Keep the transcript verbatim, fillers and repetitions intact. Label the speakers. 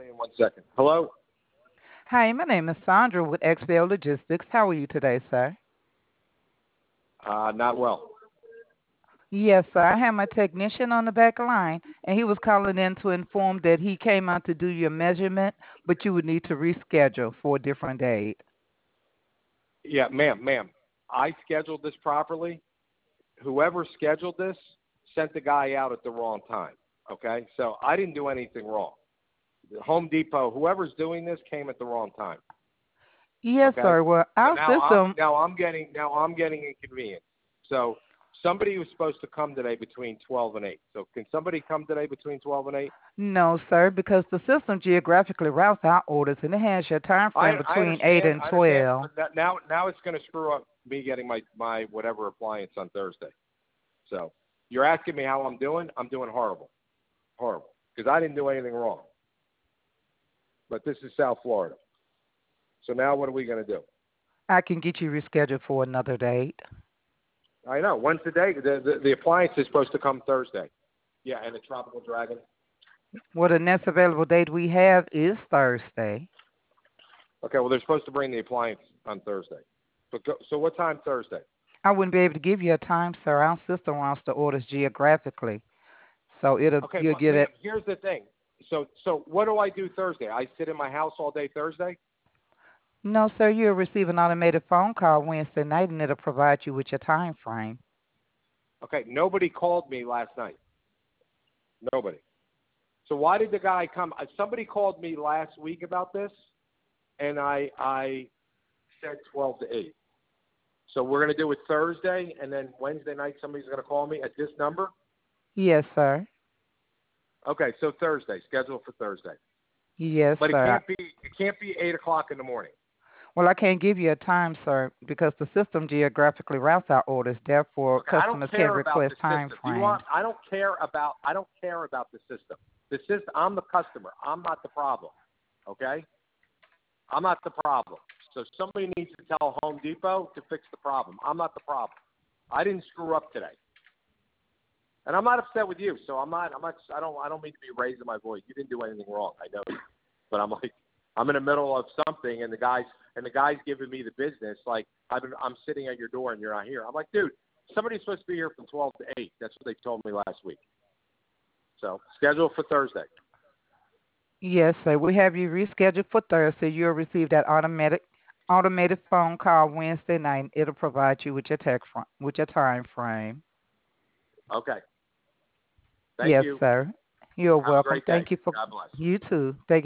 Speaker 1: me in one second. Hello?
Speaker 2: Hi, my name is Sandra with X B L Logistics. How are you today, sir?
Speaker 1: Uh, not well.
Speaker 2: Yes, sir. I have my technician on the back line, and he was calling in to inform that he came out to do your measurement, but you would need to reschedule for a different date.
Speaker 1: Yeah, ma'am, ma'am. I scheduled this properly. Whoever scheduled this sent the guy out at the wrong time. Okay? So I didn't do anything wrong. The Home Depot, whoever's doing this came at the wrong time.
Speaker 2: Yes,
Speaker 1: Okay?
Speaker 2: sir. Well,
Speaker 1: So
Speaker 2: our
Speaker 1: now I'm
Speaker 2: system,
Speaker 1: now I'm getting now I'm getting inconvenienced. So somebody was supposed to come today between twelve and eight. So can somebody come today between twelve and eight?
Speaker 2: no, sir, because the system geographically routes our orders, and it has your time
Speaker 1: I
Speaker 2: frame
Speaker 1: I
Speaker 2: between eight
Speaker 1: understand.
Speaker 2: and
Speaker 1: I understand.
Speaker 2: twelve.
Speaker 1: But that, now now it's going to screw up me getting my my whatever appliance on Thursday. So you're asking me how I'm doing. I'm doing horrible, horrible, because I didn't do anything wrong. But this is South Florida. So now what are we going to do?
Speaker 2: I can get you rescheduled for another date.
Speaker 1: I know. When's the day? The, the the appliance is supposed to come Thursday. Yeah, and the tropical dragon.
Speaker 2: Well, the next available date we have is Thursday.
Speaker 1: Okay. Well, they're supposed to bring the appliance on Thursday. But go, so what time Thursday?
Speaker 2: I wouldn't be able to give you a time, sir. Our system routes the orders geographically. So it'll
Speaker 1: Okay,
Speaker 2: you'll
Speaker 1: but
Speaker 2: get
Speaker 1: ma'am,
Speaker 2: it.
Speaker 1: here's the thing. So so what do I do Thursday? I sit in my house all day Thursday?
Speaker 2: No, sir, you'll receive an automated phone call Wednesday night, and it'll provide you with your time frame.
Speaker 1: Okay, nobody called me last night. Nobody. So why did the guy come? uh, Somebody called me last week about this, and I I said twelve to eight. So we're going to do it Thursday, and then Wednesday night somebody's going to call me at this number?
Speaker 2: Yes, sir.
Speaker 1: Okay, so Thursday, schedule for Thursday.
Speaker 2: Yes,
Speaker 1: But it
Speaker 2: sir.
Speaker 1: can't be it can't be eight o'clock in the morning.
Speaker 2: Well, I can't give you a time, sir, because the system geographically routes our orders. Therefore,
Speaker 1: Okay, I don't
Speaker 2: customers can
Speaker 1: care about
Speaker 2: request
Speaker 1: the
Speaker 2: time
Speaker 1: system. Do you
Speaker 2: frames.
Speaker 1: want? I don't care about. I don't care about the system. The system. I'm the customer. I'm not the problem. Okay. I'm not the problem. So somebody needs to tell Home Depot to fix the problem. I'm not the problem. I didn't screw up today, and I'm not upset with you. So I'm not. I'm not. I don't. I don't mean to be raising my voice. You didn't do anything wrong. I know you. But I'm like, I'm in the middle of something, and the guys and the guys giving me the business. Like I've been. I'm sitting at your door, and you're not here. I'm like, dude, somebody's supposed to be here from twelve to eight. That's what they told me last week. So schedule for Thursday.
Speaker 2: Yes, sir. We have you rescheduled for Thursday. You'll receive that automatic automated phone call Wednesday night. And it'll provide you with your text fr- with your time frame.
Speaker 1: Okay. Thank
Speaker 2: Yes,
Speaker 1: you.
Speaker 2: sir. You're
Speaker 1: Have a
Speaker 2: welcome.
Speaker 1: great day.
Speaker 2: Thank you for
Speaker 1: God bless.
Speaker 2: you too. Thank